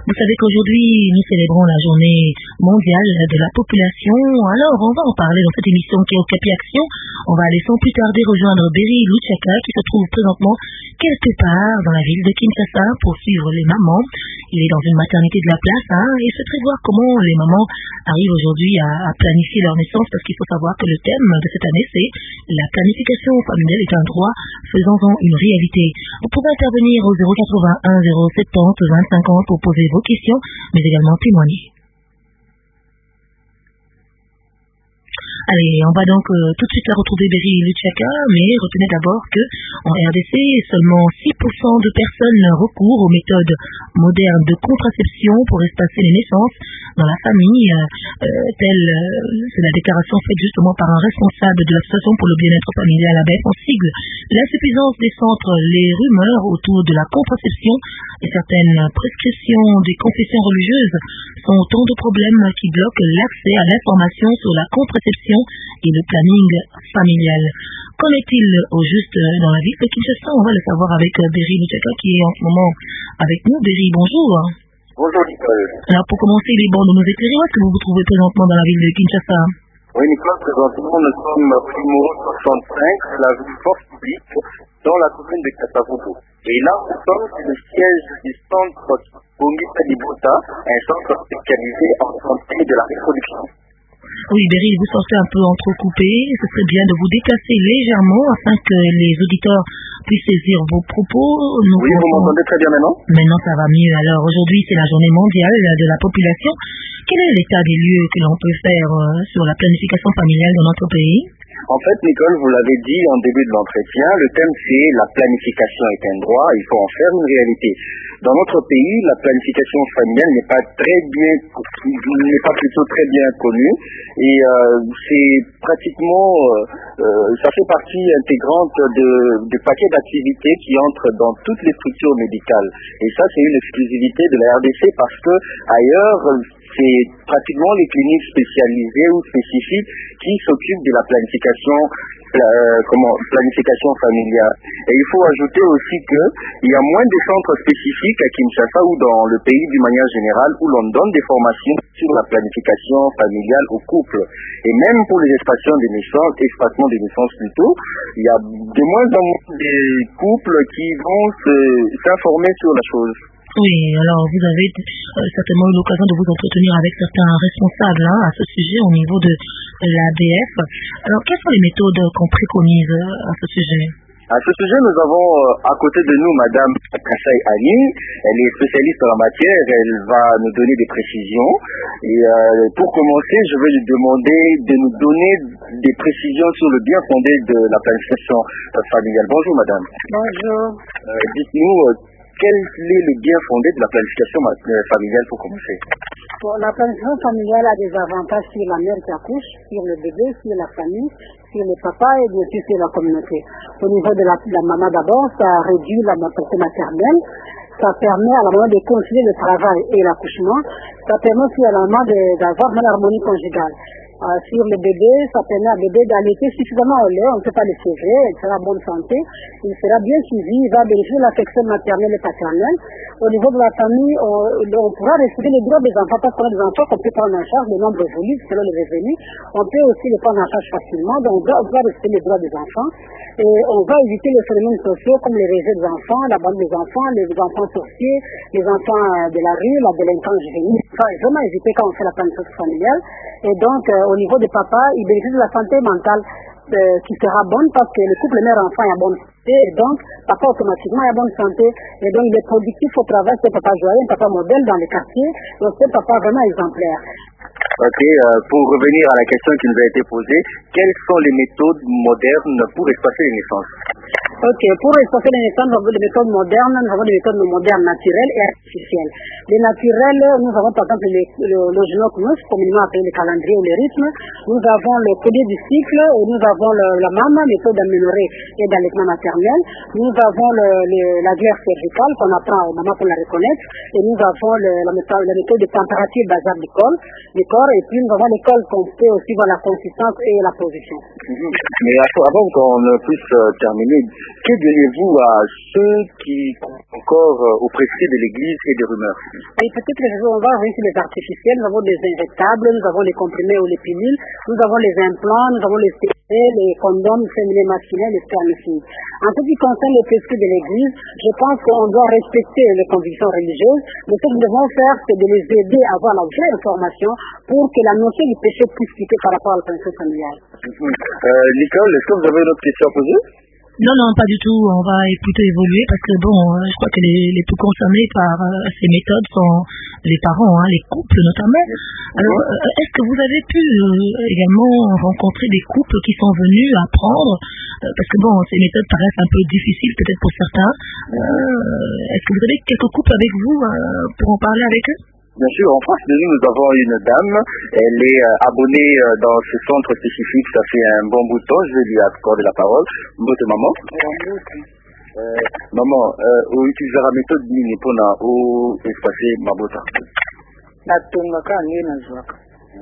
Vous savez qu'aujourd'hui, nous célébrons la journée mondiale de la population. Alors, on va en parler dans cette émission qui est au Capi Action. On va aller sans plus tarder rejoindre Berry Luchaka qui se trouve présentement quelque part dans la ville de Kinshasa pour suivre les mamans. Il est dans une maternité de la place et souhaiterait voir comment les mamans arrivent aujourd'hui à planifier leur naissance parce qu'il faut savoir que le thème de cette année c'est la planification familiale est un droit, faisant-en une réalité. Vous pouvez intervenir au 081 070 20 50 pour poser vos questions, mais également témoigner. Allez, on va donc tout de suite la retrouver Berry Luchaka, mais retenez d'abord que en RDC, seulement 6% de personnes recourent aux méthodes modernes de contraception pour espacer les naissances dans la famille, c'est la déclaration faite justement par un responsable de l'association pour le bien-être familial ABEF en sigle. L'insuffisance des centres, les rumeurs autour de la contraception et certaines prescriptions des confessions religieuses sont autant de problèmes qui bloquent l'accès à l'information sur la contraception et le planning familial. Qu'en est-il au juste dans la ville de Kinshasa? On va le savoir avec Berry Luchaka qui est en ce moment avec nous. Berry, bonjour. Bonjour Nicole. Alors pour commencer, il est bon de nous éclairer. Où est-ce que vous vous trouvez présentement dans la ville de Kinshasa? Oui Nicole, présentement nous sommes numéro 65, la ville force publique, dans la commune de Katavubu. Et là nous sommes sur le siège du centre Bongisa Libota, un centre spécialisé en santé de la reproduction. Oui, Berry, vous sortez un peu entrecoupé. Ce serait bien de vous déplacer légèrement afin que les auditeurs puissent saisir vos propos. Oui, vous m'entendez très bien maintenant? Maintenant, ça va mieux. Alors, aujourd'hui, c'est la journée mondiale de la population. Quel est l'état des lieux que l'on peut faire sur la planification familiale dans notre pays? En fait, Nicole, vous l'avez dit en début de l'entretien, le thème c'est la planification est un droit, il faut en faire une réalité. Dans notre pays, la planification familiale n'est pas plutôt très bien connue et c'est pratiquement, ça fait partie intégrante de paquets d'activités qui entrent dans toutes les structures médicales. Et ça, c'est une exclusivité de la RDC parce que ailleurs, c'est pratiquement les cliniques spécialisées ou spécifiques qui s'occupent de la planification familiale. Et il faut ajouter aussi qu'il y a moins de centres spécifiques à Kinshasa ou dans le pays d'une manière générale où l'on donne des formations sur la planification familiale aux couples. Et même pour les espacements des naissances plutôt, il y a de moins en moins de couples qui vont s'informer sur la chose. Oui, alors vous avez certainement eu l'occasion de vous entretenir avec certains responsables à ce sujet au niveau de l'ABF. Alors, quelles sont les méthodes qu'on préconise à ce sujet? À ce sujet, nous avons à côté de nous Madame Kassai Annie. Elle est spécialiste en la matière. Elle va nous donner des précisions. Et pour commencer, je vais lui demander de nous donner des précisions sur le bien fondé de la planification familiale. Bonjour Madame. Bonjour. Dites-nous quel est le bien fondé de la planification familiale pour commencer? Bon, la planification familiale a des avantages sur la mère qui accouche, sur le bébé, sur la famille, sur le papa et bien sûr sur la communauté. Au niveau de la maman d'abord, ça réduit la mortalité maternelle, ça permet à la maman de concilier le travail et l'accouchement, ça permet aussi à la maman d'avoir une harmonie conjugale. Sur le bébé, ça permet à bébé d'allaiter suffisamment au lait, on ne peut pas le sévrer, il sera en bonne santé, il sera bien suivi, il va bénéficier de l'affection maternelle et paternelle. Au niveau de la famille, on pourra respecter les droits des enfants parce qu'on a des enfants qu'on peut prendre en charge, le nombre voulu selon les revenus. On peut aussi les prendre en charge facilement, donc on doit respecter les droits des enfants. Et on va éviter les phénomènes sociaux comme les rejets des enfants, la bande des enfants, les enfants sorciers, les enfants de la rue, la délinquance juvénile. Il faut vraiment éviter quand on fait la planification familiale. Et donc, au niveau des papas, ils bénéficient de la santé mentale qui sera bonne parce que le couple mère-enfant est en bonne santé et donc papa automatiquement est en bonne santé et donc il est productif au travail, c'est un papa joyeux, un papa modèle dans les quartiers, donc c'est un papa vraiment exemplaire. Ok, pour revenir à la question qui nous a été posée, quelles sont les méthodes modernes pour espacer les naissances? Ok, pour espacer les naissances, nous avons des méthodes modernes, nous avons des méthodes modernes naturelles et artificielles. Les naturelles, nous avons par exemple le gynécologie, communément appelé le calendrier ou le rythme. Nous avons le collier du cycle, et nous avons la MAMA, méthode d'aménorrhée et d'allaitement maternel. Nous avons la guerre cervicale qu'on apprend aux mamans pour la reconnaître. Et nous avons la méthode de température basale du corps. Et puis nous avons l'école qu'on peut aussi voir la consistance et la position. Mais avant qu'on puisse terminer, Que diriez-vous à ceux qui croient encore au prescrit de l'Église et des rumeurs? Et peut-être on va voir les artificiels, nous avons des injectables, nous avons les comprimés ou les pilules, nous avons les implants, nous avons les stériles, les condoms féminins masculins, les spermicides. En ce qui concerne les prescrits de l'Église, je pense qu'on doit respecter les convictions religieuses, mais ce que nous devons faire, c'est de les aider à avoir la vraie information pour que la notion du péché puisse quitter par rapport à la planification familiale. Nicole, est-ce que vous avez une autre question à poser? Non, pas du tout. On va plutôt évoluer parce que je crois que les plus concernés par ces méthodes sont les parents, les couples notamment. Alors, est-ce que vous avez pu également rencontrer des couples qui sont venus apprendre parce que ces méthodes paraissent un peu difficiles peut-être pour certains. Est-ce que vous avez quelques couples avec vous pour en parler avec eux? Bien sûr, en France, nous avons une dame, elle est abonnée dans ce centre spécifique, ça fait un bon bout de temps, je vais lui accorder la parole. Mbote maman. Maman, utiliser la méthode nini pona ou espacer mabota? Natungaka nge nazwaka.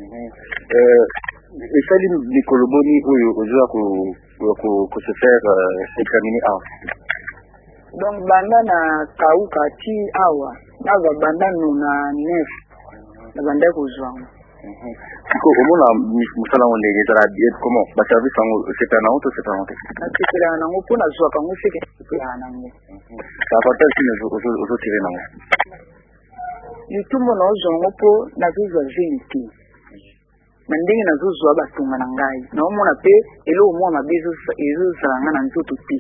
Esali mikoloboni oyo ozwa ko se faire examiner a. Donc banda na kauka ti awa nava banda nuna nef na banda kozwa. Siko omona musala ngo ndenge ezala bien comment ba service ngo c'est un autre c'est un autre. Akikela na ngo pona zwa ka ngo seke ya na ngo. Ça partage une ozo tirer na ngo. Litumbo na ozo ngo po na zwa ziniti. Na ndenge na zwa batunga na ngai. Na omona pe elo mo mabezo ezo zanga na nzoto pi.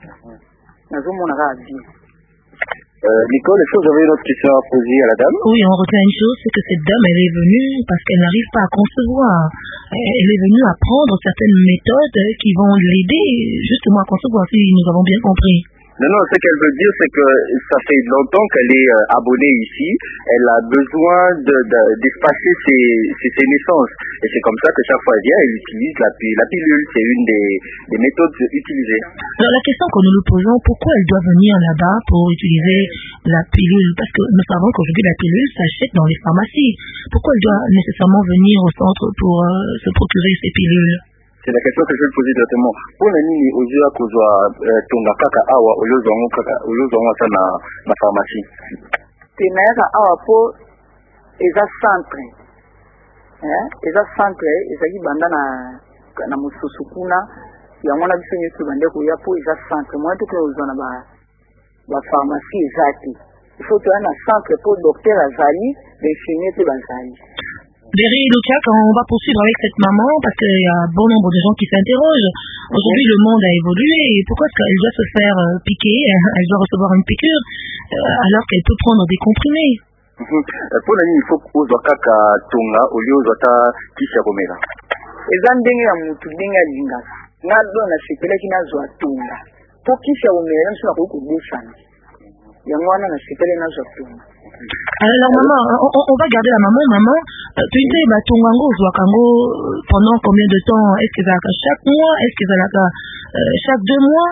Nicole, est-ce que vous avez une autre question à poser à la dame? Oui, on retient une chose, c'est que cette dame, elle est venue parce qu'elle n'arrive pas à concevoir. Elle est venue apprendre certaines méthodes qui vont l'aider justement à concevoir, si nous avons bien compris. Non, ce qu'elle veut dire, c'est que ça fait longtemps qu'elle est abonnée ici. Elle a besoin d'espacer ses naissances. Et c'est comme ça que chaque fois elle vient, elle utilise la pilule. C'est une des méthodes utilisées. Alors la question que nous nous posons, pourquoi elle doit venir là-bas pour utiliser la pilule? Parce que nous savons qu'aujourd'hui la pilule s'achète dans les pharmacies. Pourquoi elle doit nécessairement venir au centre pour se procurer ces pilules? C'est la question que je vais poser directement. Pour nini ozua kozwa tonga kaka awa olozongo sa na pharmacie. Tenaka awa po eza centre. Eza centre ezaki banda na mususu kuna yango na biso nyoso bande ko ya po eza centre. Moi to ko ozana ba pharmacie ezaki. Il faut que na centre po docteur azali, infirmier te bazali. Berry Luchak, on va poursuivre avec cette maman parce qu'il y a bon nombre de gens qui s'interrogent. Aujourd'hui, le monde a évolué et pourquoi est-ce qu'elle doit se faire piquer, elle doit recevoir une piqûre alors qu'elle peut prendre des comprimés? Pour la nuit, il faut que kaka tonga au lieu de kisha komela. Eza ndenge ya mutu ndenge ya lingaka. Na dona sepelaki na zwa tonga. Po kisha komela nso na ko kubusana. Yango wana na sepele na zwa tonga. Alors maman, on va garder la maman. Tu sais, Tongango, Zwakango, pendant combien de temps? Est-ce que ça chaque mois? Est-ce que ça chaque 2 mois?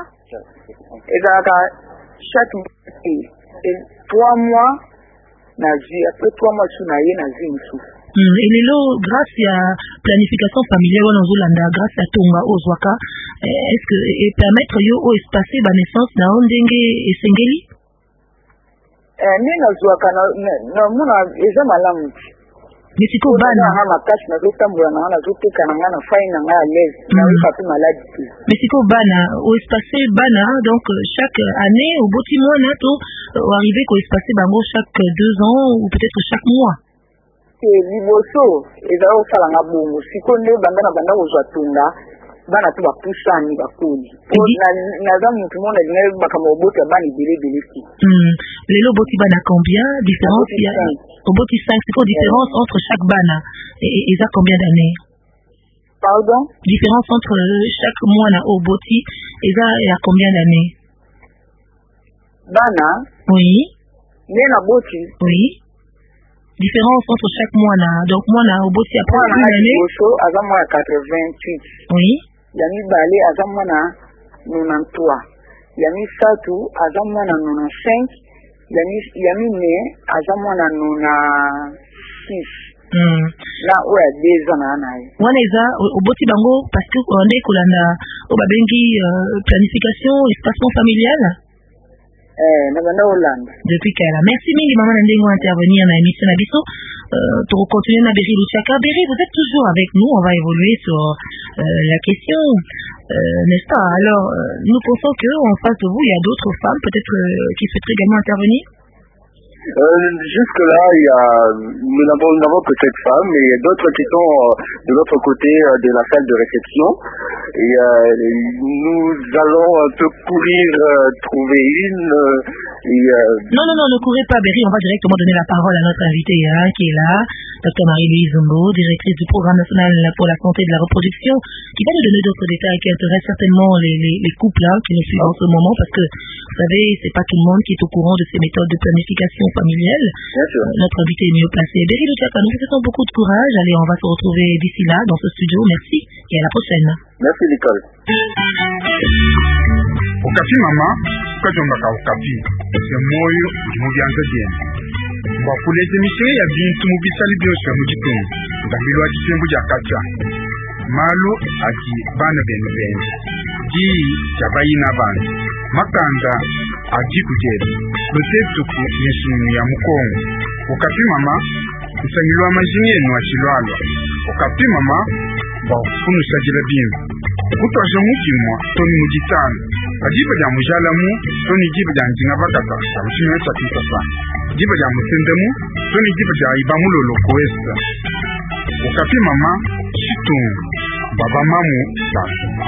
Chaque 3 mois, après 3 mois, tu n'as rien à dire. Et les lots, grâce à planification familiale, grâce à Tonga, Ozwaka, est-ce que permettre yo au espacer la naissance na Ondenge et Sengeli? Nina zwaka na muna eza malamu. Misiko bana ha makashi na zotambula na zoteka na ngana faina na l'aise na pas maladie. Misiko bana au espacer bana donc chaque année au boti mois nato au arriver ko espacer bango chaque 2 ans ou peut-être chaque mois. C'est liboso eza o sala nga bongo sikonde banda na banda ozwa tunga bana tu bapusani bakoli na za mutu mona linga bakamobota bani bele ki les loboti bana combien différence il y a au boti 5 c'est quoi différence entre chaque bana et ça combien d'années? Pardon? Différence entre chaque mois na au boti et ça il y a combien d'années? Bana oui mais na boti oui différence entre chaque mois na donc moi na au boti après une année so aza moi 88 oui yami bale aza mwana 93 yami satu aza mwana 95 yami ne aza mwana 96 Là où il y a des ans. Waneza au boti bango parce que on est kolanda au babengi planification espacement familial. Depuis qu'elle a. Merci mille maman Ndengo intervenir dans l'émission Nabiso. Pour continuer na Berry Luchaka. Berry, vous êtes toujours avec nous. On va évoluer sur la question, n'est-ce pas? Alors, nous pensons que en face de vous, il y a d'autres femmes peut-être qui souhaiteraient également intervenir. Jusque-là, nous n'avons que cette femme, mais il y a d'autres qui sont de l'autre côté de la salle de réception. Et nous allons un peu courir, trouver une. Non, ne courez pas, Berry. On va directement donner la parole à notre invitée qui est là, Dr Marie-Louise Zombo, directrice du Programme national pour la santé de la reproduction, qui va nous donner d'autres détails qui intéressent certainement les couples qui nous suivent en ce moment, parce que, vous savez, c'est pas tout le monde qui est au courant de ces méthodes de planification familiale. Notre invité est mieux placé. Berry Luchaka, nous vous souhaitons beaucoup de courage. Allez, on va se retrouver d'ici là, dans ce studio. Merci et à la prochaine. Merci, Nicole. Okapi mama, kajombaka okapi. C'est moyo, mugianza bien. Bakulete misiri ya bintu mubisali byose mugitunga. Ndambilo akisembu ja kacha. Malu ati bana benu benu. Di jabayina bana. Makanda ati kujeri. Lotetuku nesunu ya mukongo. Okapi mama, nsangilwa majinye no ashilwalwa. Okapi mama, bafunu sajila bimba. Kutwaje mujimwa toni mujitano. Ajiba ja mujalamu toni jiba ja njinga bakata. Kamshino cha kitasa. Jiba ja musendemu toni jiba ja ibamulolo koesta. Okapi mama, shitu baba mamu sa.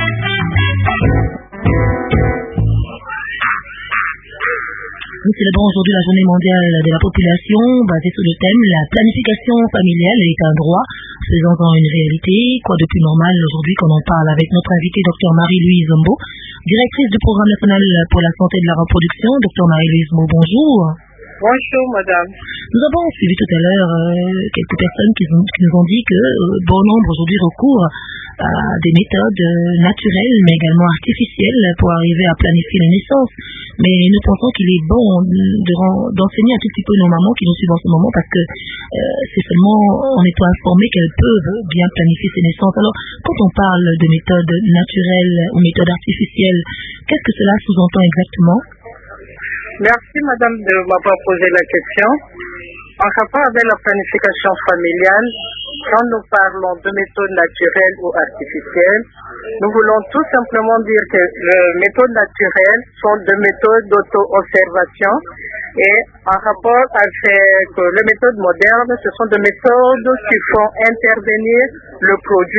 Nous célébrons aujourd'hui la journée mondiale de la population basée sur le thème la planification familiale est un droit, faisant-en une réalité. Quoi de plus normal aujourd'hui qu'on en parle avec notre invitée Dr Marie-Louise Zombo, directrice du Programme national pour la santé de la reproduction. Dr Marie-Louise Zombo, bonjour. Bonjour madame. Nous avons suivi tout à l'heure quelques personnes qui nous ont dit que bon nombre aujourd'hui recourent à des méthodes naturelles mais également artificielles pour arriver à planifier les naissances. Mais nous pensons qu'il est bon d'enseigner un tout petit peu nos mamans qui nous suivent en ce moment parce que c'est seulement en étant informés qu'elles peuvent bien planifier ces naissances. Alors, quand on parle de méthodes naturelles ou méthodes artificielles, qu'est-ce que cela sous-entend exactement? Merci madame de m'avoir posé la question. En rapport avec la planification familiale, quand nous parlons de méthodes naturelles ou artificielles, nous voulons tout simplement dire que les méthodes naturelles sont des méthodes d'auto-observation et en rapport avec les méthodes modernes, ce sont des méthodes qui font intervenir le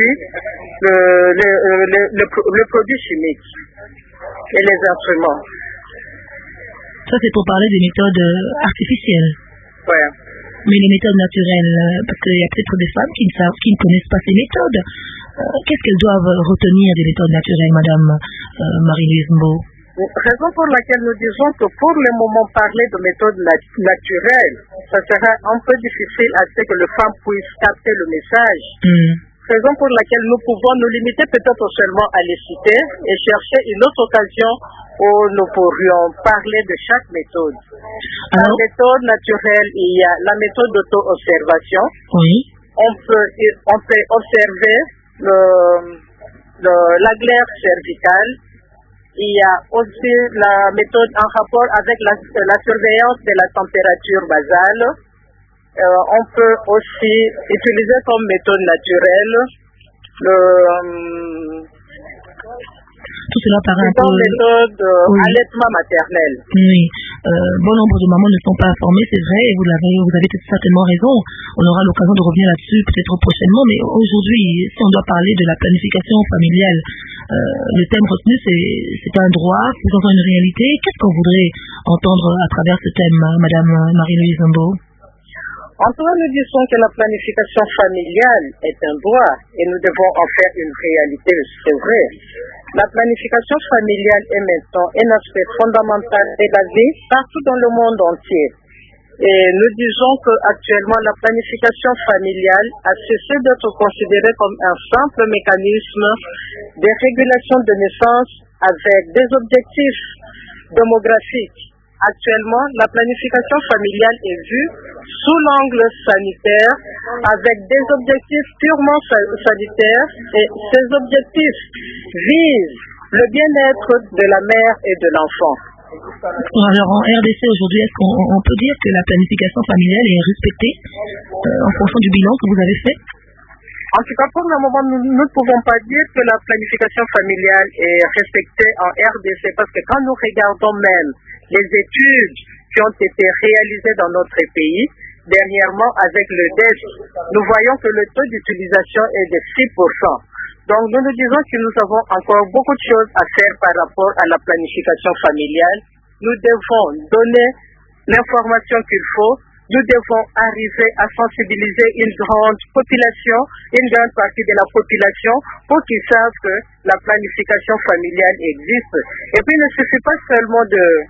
produit chimique et les instruments. Ça, c'est pour parler des méthodes artificielles. Ouais. Mais les méthodes naturelles, parce qu'il y a peut-être des femmes qui ne connaissent pas ces méthodes. Qu'est-ce qu'elles doivent retenir des méthodes naturelles, madame Marie-Louise Zombo? Raison pour laquelle nous disons que pour le moment, parler de méthodes naturelles, ça sera un peu difficile à ce que les femmes puissent capter le message. Raison pour laquelle nous pouvons nous limiter peut-être seulement à les citer et chercher une autre occasion où nous pourrions parler de chaque méthode. La méthode naturelle, il y a la méthode d'auto-observation. Oui. On peut observer la glaire cervicale. Il y a aussi la méthode en rapport avec la surveillance de la température basale. On peut aussi utiliser comme méthode naturelle tout cela paraît un peu... méthode allaitement maternel. Oui. Bon nombre de mamans ne sont pas informées, c'est vrai, et vous avez certainement raison. On aura l'occasion de revenir là-dessus peut-être prochainement, mais aujourd'hui, si on doit parler de la planification familiale, le thème retenu, c'est un droit, c'est une réalité. Qu'est-ce qu'on voudrait entendre à travers ce thème, madame Marie-Louise Zombo? En tout cas, nous disons que la planification familiale est un droit et nous devons en faire une réalité, c'est vrai. La planification familiale est maintenant un aspect fondamental de la vie partout dans le monde entier. Et nous disons qu'actuellement, la planification familiale a cessé d'être considérée comme un simple mécanisme de régulation de naissance avec des objectifs démographiques. Actuellement, la planification familiale est vue sous l'angle sanitaire avec des objectifs purement sanitaires, et ces objectifs visent le bien-être de la mère et de l'enfant. Alors en RDC aujourd'hui, est-ce qu'on peut dire que la planification familiale est respectée en fonction du bilan que vous avez fait? En tout cas, pour le moment, nous ne pouvons pas dire que la planification familiale est respectée en RDC, parce que quand nous regardons même les études qui ont été réalisées dans notre pays, dernièrement avec le DES, nous voyons que le taux d'utilisation est de 6%. Donc nous nous disons que nous avons encore beaucoup de choses à faire par rapport à la planification familiale. Nous devons donner l'information qu'il faut. Nous devons arriver à sensibiliser une grande population, une grande partie de la population, pour qu'ils savent que la planification familiale existe. Et puis il ne suffit pas seulement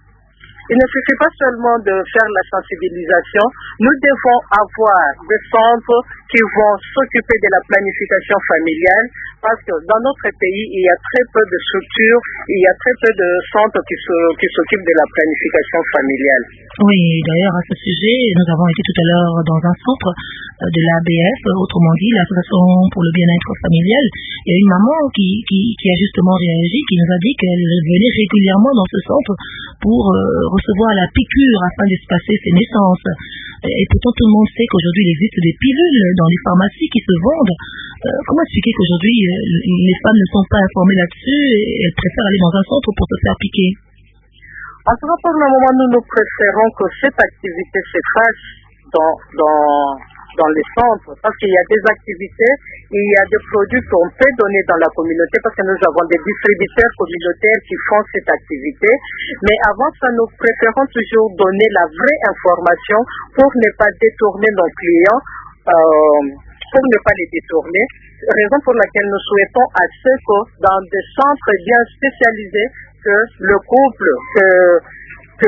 de faire la sensibilisation. Nous devons avoir des centres qui vont s'occuper de la planification familiale, parce que dans notre pays, il y a très peu de structures, il y a très peu de centres qui s'occupent de la planification familiale. Oui, d'ailleurs, à ce sujet, nous avons été tout à l'heure dans un centre de l'ABF, autrement dit, l'Association pour le bien-être familial. Il y a une maman qui a justement réagi, qui nous a dit qu'elle venait régulièrement dans ce centre pour recevoir la piqûre afin d'espacer ses naissances. Et pourtant, tout le monde sait qu'aujourd'hui, il existe des pilules dans les pharmacies qui se vendent. Comment expliquer qu'aujourd'hui, les femmes ne sont pas informées là-dessus et elles préfèrent aller dans un centre pour se faire piquer? En tout cas, pour le moment, nous préférons que cette activité se fasse dans les centres, parce qu'il y a des activités, il y a des produits qu'on peut donner dans la communauté, parce que nous avons des distributeurs communautaires qui font cette activité. Mais avant ça, nous préférons toujours donner la vraie information pour ne pas détourner nos clients, pour ne pas les détourner. Raison pour laquelle nous souhaitons à ce que dans des centres bien spécialisés, que le couple, que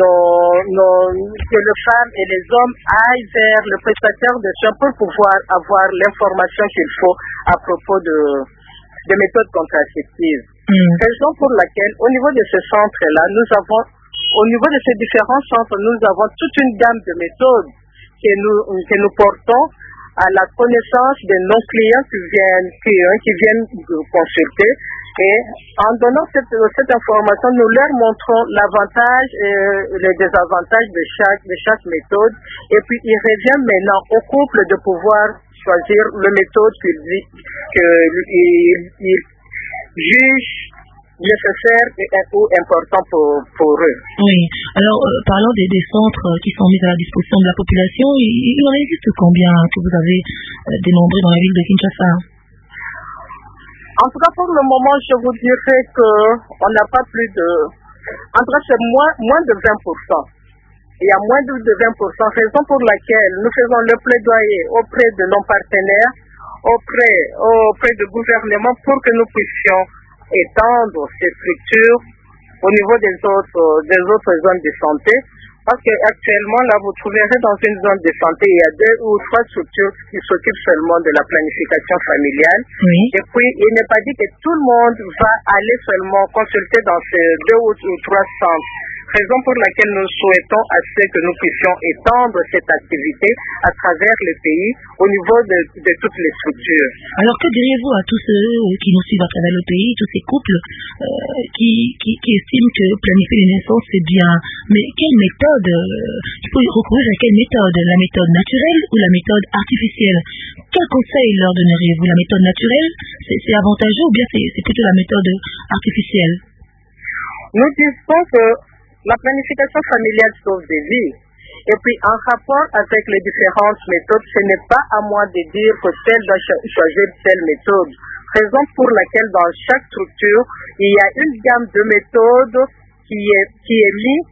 les femmes et les hommes aillent vers le prestataire de soins pour pouvoir avoir l'information qu'il faut à propos de méthodes contraceptives. Raison pour laquelle, au niveau de ces centres-là, au niveau de ces différents centres, nous avons toute une gamme de méthodes que nous portons à la connaissance de nos clients qui viennent consulter. Et en donnant cette information, nous leur montrons l'avantage et les désavantages de chaque méthode. Et puis, il revient maintenant au couple de pouvoir choisir la méthode qu'il juge nécessaire ou important pour eux. Oui. Alors, parlant des centres qui sont mis à la disposition de la population, il en existe combien que vous avez dénombré dans la ville de Kinshasa? En tout cas, pour le moment, je vous dirais qu'on n'a pas plus de... En tout cas, c'est moins de 20%. Il y a moins de 20%, raison pour laquelle nous faisons le plaidoyer auprès de nos partenaires, auprès du gouvernement, pour que nous puissions étendre ces structures au niveau des autres zones de santé. Parce qu'actuellement, là, vous trouverez dans une zone de santé, il y a 2 ou 3 structures qui s'occupent seulement de la planification familiale. Oui. Et puis, il n'est pas dit que tout le monde va aller seulement consulter dans ces 2 ou 3 centres. Raison pour laquelle nous souhaitons à ce que nous puissions étendre cette activité à travers le pays au niveau de toutes les structures. Alors, que diriez-vous à tous ceux qui nous suivent à travers le pays, tous ces couples qui estiment que planifier les naissances, c'est bien, mais quelle méthode il faut recourir à quelle méthode? La méthode naturelle ou la méthode artificielle? Quel conseil leur donneriez-vous? La méthode naturelle, c'est avantageux ou bien c'est plutôt la méthode artificielle? Nous disons que la planification familiale sauve des vies. Et puis, en rapport avec les différentes méthodes, ce n'est pas à moi de dire que tel doit choisir telle méthode. Raison pour laquelle dans chaque structure, il y a une gamme de méthodes qui est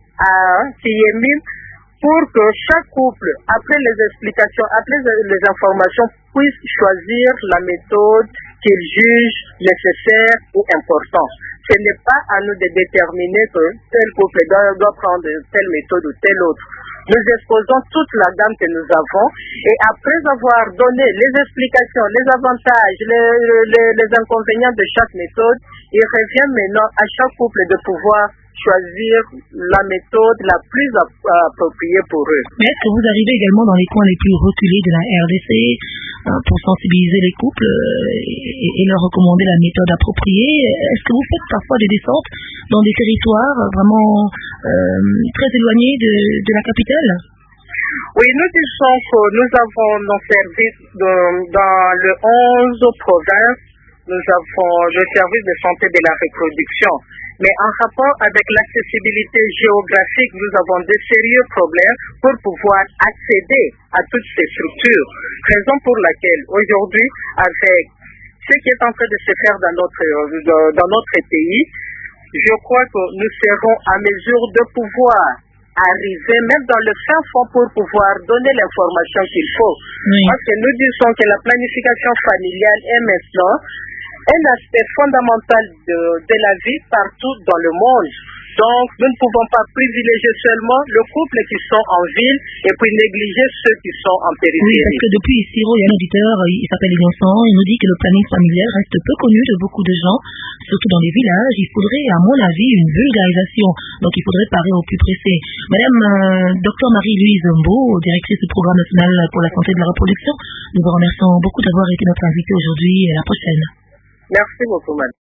mise pour que chaque couple, après les explications, après les informations, puisse choisir la méthode qu'il juge nécessaire ou importante. Ce n'est pas à nous de déterminer que tel couple doit prendre telle méthode ou telle autre. Nous exposons toute la gamme que nous avons et après avoir donné les explications, les avantages, les inconvénients de chaque méthode, il revient maintenant à chaque couple de pouvoir choisir la méthode la plus appropriée pour eux. Mais est-ce que vous arrivez également dans les coins les plus reculés de la RDC pour sensibiliser les couples et leur recommander la méthode appropriée? Est-ce que vous faites parfois des descentes dans des territoires vraiment très éloignés de la capitale? Oui, nous disons que nous avons nos services dans le 11 provinces, nous avons le service de santé de la reproduction. Mais en rapport avec l'accessibilité géographique, nous avons de sérieux problèmes pour pouvoir accéder à toutes ces structures. Raison pour laquelle aujourd'hui, avec ce qui est en train de se faire dans notre pays, je crois que nous serons à mesure de pouvoir arriver même dans le fin fond pour pouvoir donner l'information qu'il faut. Oui. Parce que nous disons que la planification familiale est maintenant un aspect fondamental de la vie partout dans le monde. Donc, nous ne pouvons pas privilégier seulement le couple qui sont en ville et puis négliger ceux qui sont en périphérie. Oui, parce que depuis ici, il y a un auditeur, il s'appelle Innocent, il nous dit que le planning familial reste peu connu de beaucoup de gens, surtout dans les villages. Il faudrait, à mon avis, une vulgarisation. Donc, il faudrait parer au plus pressé. Madame Dr Marie-Louise Mbo, directrice du Programme national pour la santé de la reproduction, nous vous remercions beaucoup d'avoir été notre invitée aujourd'hui et à la prochaine. Merci beaucoup, madame.